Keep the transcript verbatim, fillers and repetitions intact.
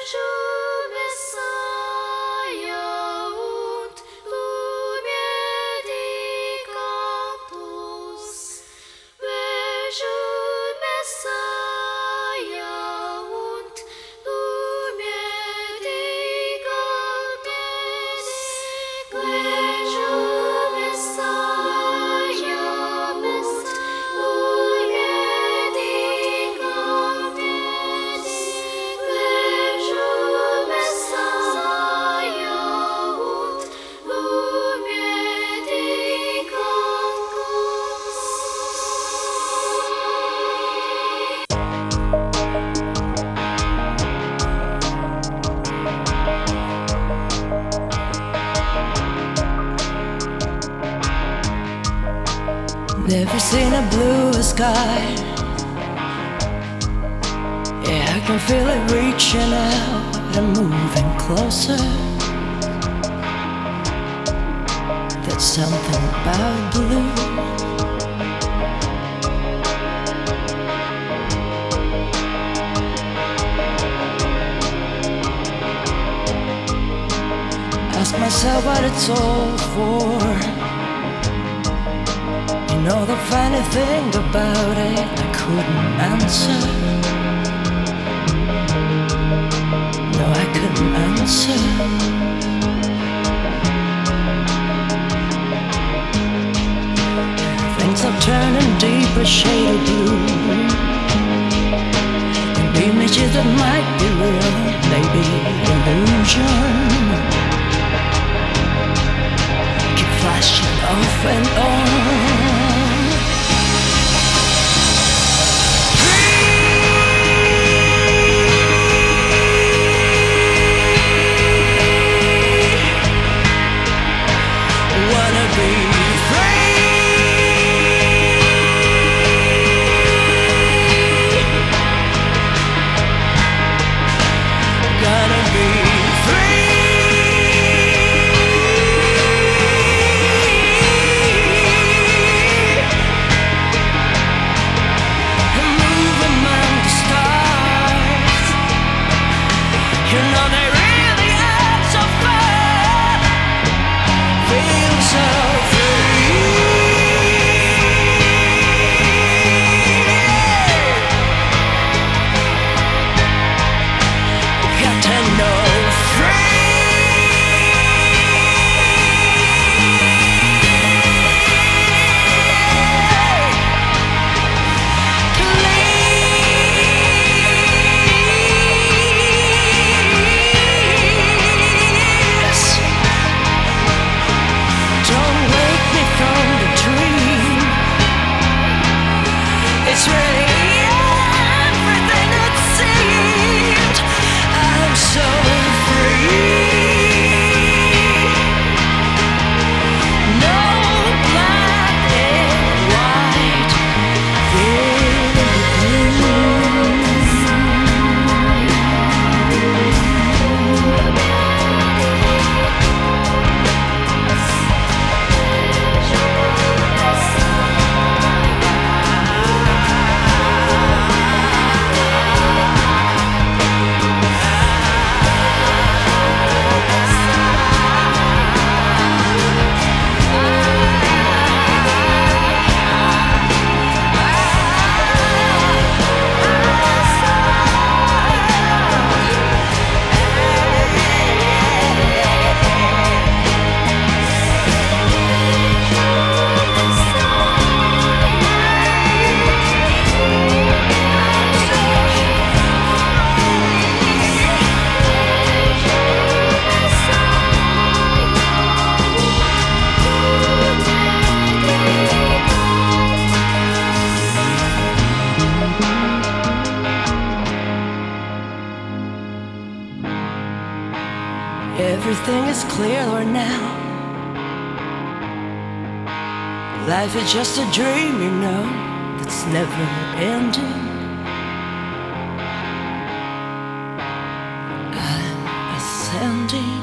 Never seen a bluer sky. Yeah, I can feel it reaching out and moving closer. There's something about blue. Ask myself what it's all for. You know the funny thing about it, I couldn't answer. No, I couldn't answer. Things are turning deeper shade of blue, and images that might be real, maybe illusion, keep flashing off and on. Everything is clearer now. Life is just a dream, you know, that's never ending. I'm ascending.